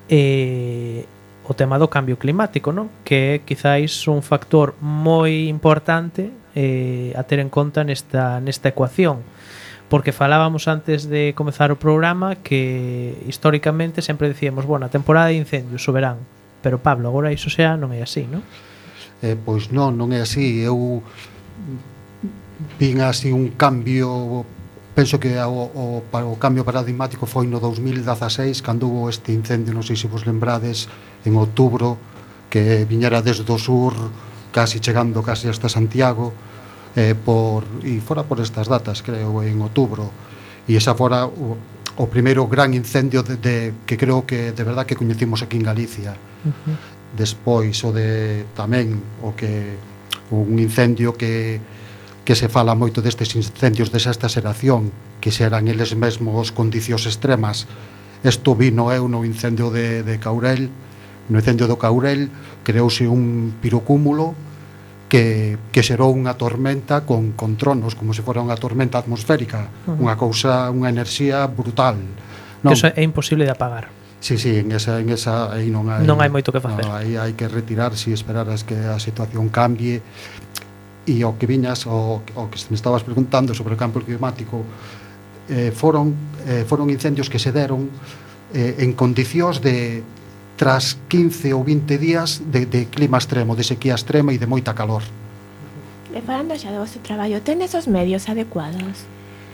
o tema do cambio climático, non? Que é quizáis un factor moi importante a ter en conta nesta ecuación, porque falábamos antes de comezar o programa que históricamente sempre dicíamos, bueno, a temporada de incendios o verán, pero Pablo, agora iso xa non é así, non? Pois non é así. Eu vin así un cambio, penso que o cambio paradigmático foi no 2016, cando hubo este incendio, non sei se vos lembrades, en outubro, que viñera desde o sur, chegando casi hasta Santiago, e fora por estas datas, creo, en outubro, e esa fora o primeiro gran incendio que creo que de verdad que coñecimos aquí en Galicia. Despois tamén un incendio que se fala moito destes incendios de sexta xeración, que xeran eles mesmos condicións extremas. Isto vino no incendio de Caurel. No incendio do Caurel creouse un pirocúmulo que xerou unha tormenta con tronos, como se fora unha tormenta atmosférica, unha enerxía brutal. Que eso é imposible de apagar. Sí, en esa aí non hai moito que facer. Aí hai que retirarse e esperar a que a situación cambie. E o que viñas, o que me estabas preguntando sobre o cambio climático, foron incendios que se deron en condicións tras 15 ou 20 días de clima extremo, de sequía extrema e de moita calor. E falando xa do vosso traballo, tenes os medios adecuados?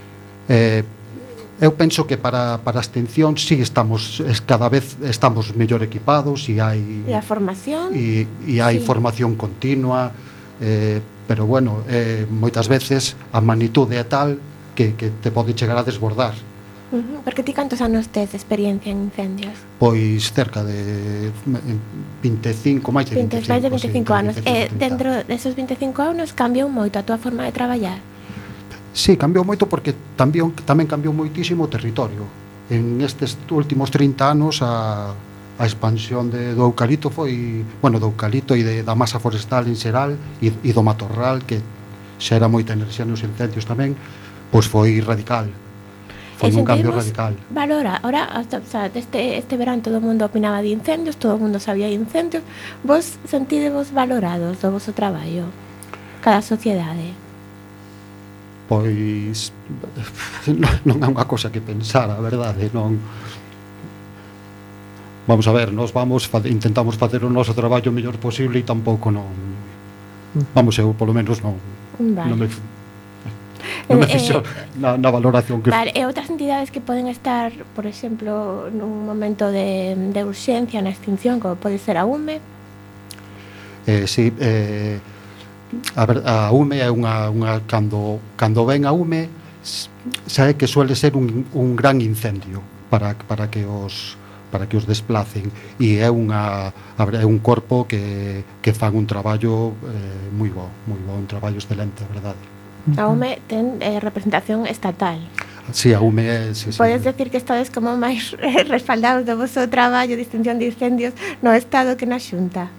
Eu penso que para a extinción sí cada vez estamos mellor equipados e hai... E a formación? E hai formación continua, pero bueno, moitas veces a magnitude é tal que te pode chegar a desbordar. Porque ti cantos anos tes de experiencia en incendios? Pois cerca de 25, máis de 25. Máis de 25 anos. E dentro desos 25 anos cambiou moito a tua forma de traballar? Sí, cambiou moito porque tamén cambiou moitísimo o territorio. En estes últimos 30 anos a expansión do eucalipto foi, bueno, do eucalipto e da masa forestal en xeral e do matorral, que xa era moita enerxía nos incendios tamén, pois foi radical. Foi un cambio radical. Valora, ahora, este verán todo o mundo opinaba de incendios, todo o mundo sabía de incendios. Vos sentidevos valorados do vosso traballo? cada sociedade? Pois non é unha cosa que pensar, a verdade, non. Vamos a ver, intentamos facer o noso traballo o mellor posible e tampouco non. Vamos, eu polo menos non. Vale. Non me fixo na valoración que. Vale, e outras entidades que poden estar, por exemplo, nun momento de urxencia na extinción, como pode ser a UME? Sí, a UME é unha cando ven a UME sabe que suele ser un gran incendio para que os desplacen, e é un corpo que fan un traballo moi bo, un traballo excelente, a verdade. A UME ten representación estatal. Sí, a UME é... Sí, podes decir que estades como máis respaldados do vosso traballo de extinción de incendios no Estado que na Xunta?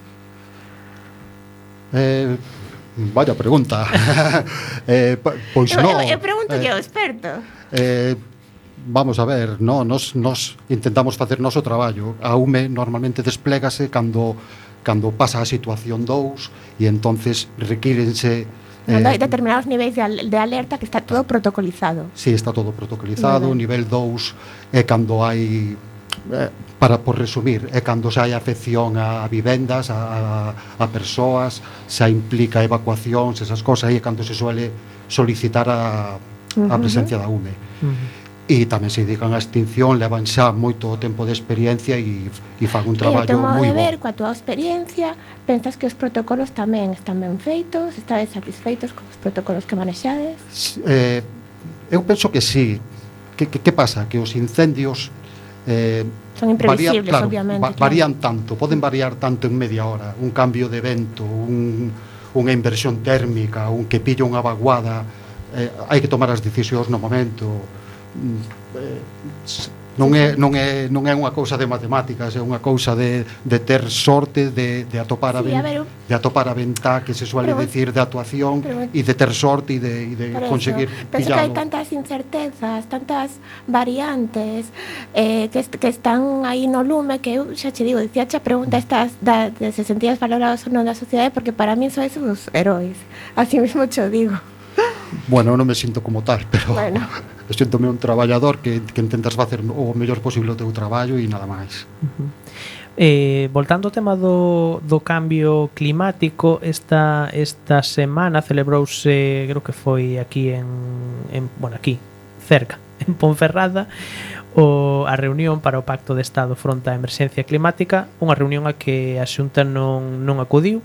Vaya pregunta. Pois non. Eu pregunto que ao experto. Vamos a ver, nos intentamos facer noso traballo. A UME normalmente desplégase cando pasa a situación 2 e entonces requírense hai determinados niveis de alerta que está todo protocolizado. Sí, está todo protocolizado. O nivel 2 é cando hai por resumir, é cando xa hai afección a vivendas, a persoas, xa implica evacuacións, esas cosas, aí é cando se suele solicitar a presencia da UME. E tamén se dedican a extinción, levan xa moito tempo de experiencia e fan un traballo moi bo. Ver, coa túa experiencia, pensas que os protocolos tamén están ben feitos? Estades satisfeitos con os protocolos que manexades? Eu penso que sí. Que pasa? Que os incendios son imprevisibles, obviamente. Varían tanto, poden variar tanto en media hora. Un cambio de vento, unha inversión térmica, un que pilla unha vaguada, hai que tomar as decisións no momento. Non é unha cousa de matemáticas, é unha cousa de ter sorte de atopar a ventá que se suele decir de actuación, e de ter sorte e de conseguir pillalo. Penso que hai tantas incertezas, tantas variantes que están aí no lume, que eu xa che digo, dicíache a pregunta estas de se sentías valorados ou non da sociedade, porque para mí sois os heróis, así mesmo cho digo. Bueno, non me sinto como tal, pero bueno. Eu sinto-me un traballador que intentas facer o mellor posible o teu traballo e nada máis. Voltando ao tema do cambio climático, esta semana celebrouse, creo que foi aquí aquí, cerca, en Ponferrada, a reunión para o Pacto de Estado fronte á emerxencia climática, unha reunión a que a Xunta non acudiu.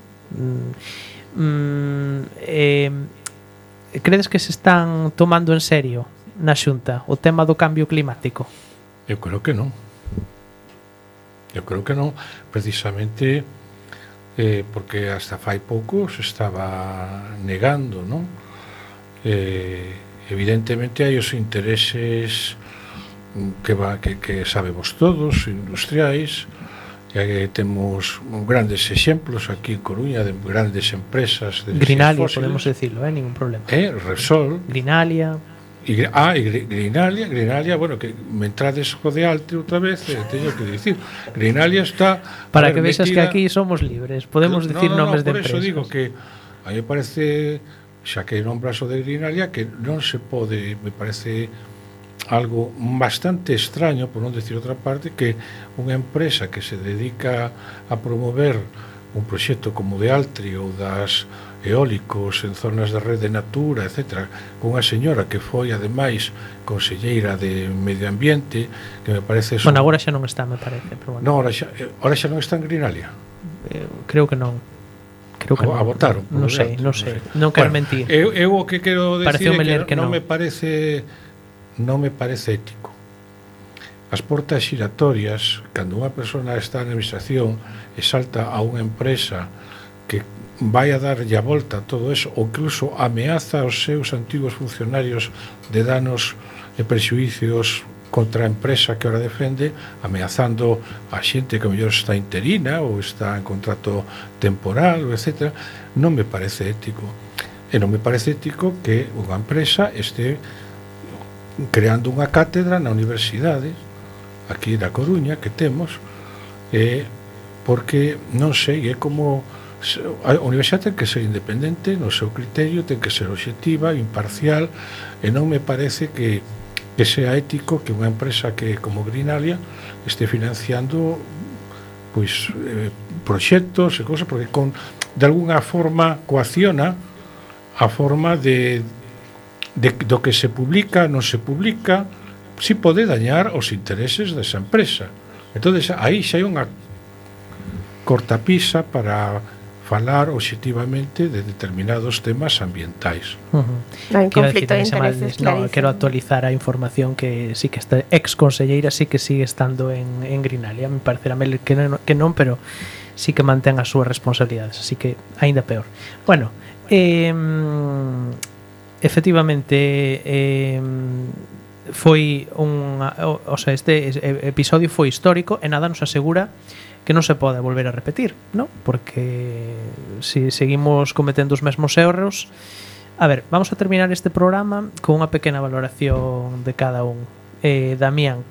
Credes que se están tomando en serio na Xunta o tema do cambio climático? Eu creo que non, precisamente porque hasta fai pouco se estaba negando, non? Evidentemente hai os intereses que sabemos todos, industriais, que temos grandes exemplos aquí en Coruña de grandes empresas de Grinalia, fósiles. podemos decirlo, ningún problema. Repsol, Grinalia. Grinalia, bueno, que me entrades co de alte outra vez, teño que dicir, Grinalia está para que vexas que aquí somos libres, podemos dicir nomes de empresas. Por eso digo que a mí me parece, xa que nombras o de Grinalia, que non se pode, me parece algo bastante extraño, por non decir outra parte, que unha empresa que se dedica a promover un proxecto como de Altri ou das eólicos en zonas de rede Natura, etc., con unha señora que foi, ademais, conselleira de Medio Ambiente, que me parece... Bueno, agora xa non está, me parece. Pero bueno. No, ahora xa non está en Grinalia. Creo que non. A votaron. Non sei. Non quero mentir. Eu o que quero decir é que non me parece ético. As portas xiratorias, cando unha persona está na administración e salta a unha empresa que vai a darlle a volta a todo eso, ou incluso ameaza aos seus antigos funcionarios de danos e prexuicios contra a empresa que ora defende, ameazando a xente que mellor está interina ou está en contrato temporal, etc., non me parece ético. E non me parece ético que unha empresa este creando unha cátedra na universidade aquí da Coruña que temos, porque non sei, é como A universidade ten que ser independente no seu criterio, ten que ser obxectiva, imparcial, e non me parece que sea ético que unha empresa que como Greenalia este financiando pois proxectos e cosas, porque de alguna forma coacciona a forma de do que se publica, non se publica, si pode dañar os intereses desa empresa. Entonces aí xa hai unha cortapisa para falar obxectivamente de determinados temas ambientais. Hai un conflito de intereses, clarísimo. Quero actualizar a información que sí que esta ex conselleira sí que sigue estando en Greenalia. Me parecerá que non, pero sí que mantén as súas responsabilidades, así que aínda peor. Bueno, efectivamente foi este episodio foi histórico e nada nos asegura que non se pode volver a repetir, ¿no? Porque si seguimos cometendo os mesmos erros. A ver, vamos a terminar este programa con unha pequena valoración de cada un. Damián,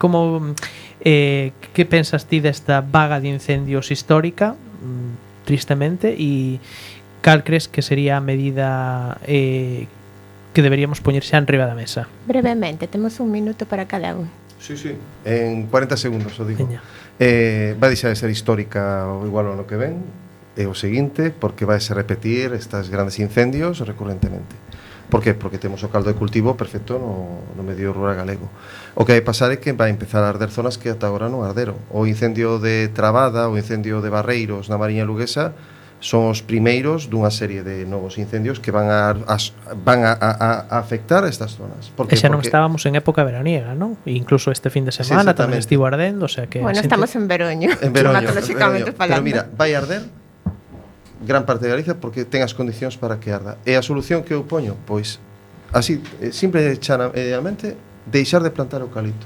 que pensas ti desta vaga de incendios histórica, tristemente, e cal crees que sería a medida que deberíamos poñer xa enriba da mesa? Brevemente, temos un minuto para cada un. Sí, en 40 segundos o digo. Vai deixar de ser histórica o igual o ano que ven, é o seguinte, porque vai se repetir estes grandes incendios recurrentemente. Por qué? Porque temos o caldo de cultivo perfecto no medio rural galego. O que vai pasar é que vai empezar a arder zonas que ata agora non arderon. O incendio de Trabada, o incendio de Barreiros na Mariña Luguesa son os primeiros dunha serie de novos incendios que van a afectar a estas zonas. E xa non estábamos en época veraniega, non? E incluso este fin de semana tamén estivo ardendo, o sea que... Bueno, estamos en veroño, climatolóxicamente falando. Pero mira, vai arder gran parte de Galicia porque ten as condicións para que arda. E a solución que eu poño, pois, así, simple e chanamente, deixar de plantar eucalipto.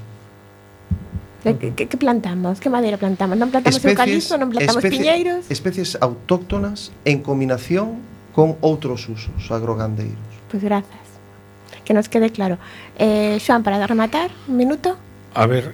Que plantamos? Que madeira plantamos? Non plantamos eucalipto, non plantamos piñeiros? Especies autóctonas en combinación con outros usos agrogandeiros. Pois grazas. Que nos quede claro. Xoan, para rematar, un minuto. A ver,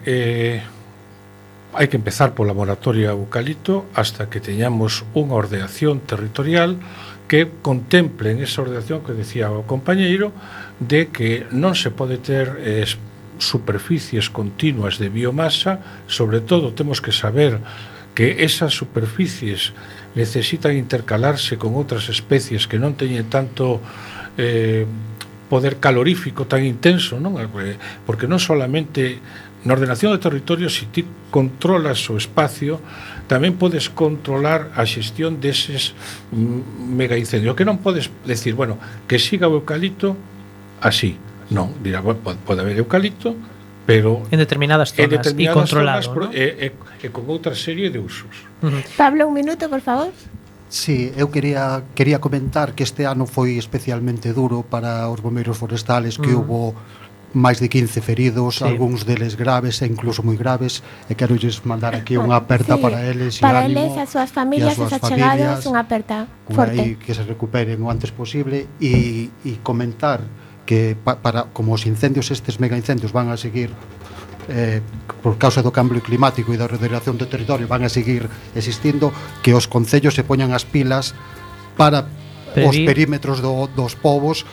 hai que empezar pola moratoria eucalipto hasta que teñamos unha ordenación territorial que contemple en esa ordenación que decía o compañeiro de que non se pode ter superficies continuas de biomasa. Sobre todo temos que saber que esas superficies necesitan intercalarse con outras especies que non teñen tanto poder calorífico tan intenso, non? Porque non solamente na ordenación de territorio, se ti controlas o espacio, tamén podes controlar a xestión deses mega incendios, que non podes decir, bueno, que siga o eucalipto así. Non, dirá, pode haber eucalipto, pero en determinadas zonas e controlado, zonas, ¿no? E con outra serie de usos. Pablo, un minuto, por favor. Sí, eu quería comentar que este ano foi especialmente duro para os bombeiros forestales, que hubo máis de 15 feridos, algúns deles graves e incluso moi graves, e quero lles mandar aquí unha aperta para eles e para ánimo, eles, as súas familias, as achegados, unha aperta forte. Que se recuperen o antes posible e comentar que como os incendios, estes mega incendios van a seguir por causa do cambio climático e da regeneración do territorio, van a seguir existindo, que os concellos se poñan as pilas para os perímetros dos povos,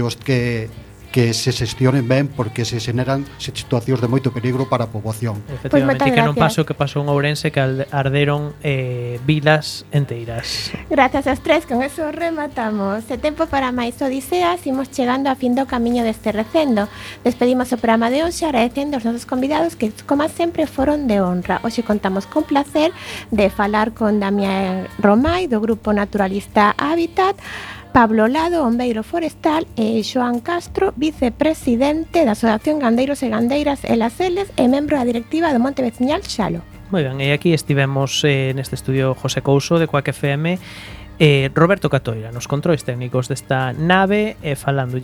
que se xestionen ben, porque se xeneran situacións de moito peligro para a poboación. Efectivamente, que non pase o que pasou en Ourense, que arderon vilas enteiras. Gracias aos tres, con eso rematamos. E tempo para máis odiseas, imos chegando a fin do camiño deste recendo. Despedimos o programa de hoxe agradecendo aos nosos convidados que, como sempre, foron de honra. Hoxe contamos con placer de falar con Damián Romai, do Grupo Naturalista Hábitat, Pablo Lado, bombeiro forestal, e Xoán Castro, vicepresidente da Asociación Gandeiros e Gandeiras Elaceles e membro da directiva do Monte Veciñal Xalo. Moi ben, e aquí estivemos neste estudio José Couso de Coac FM, Roberto Catoira nos controis técnicos desta nave, falando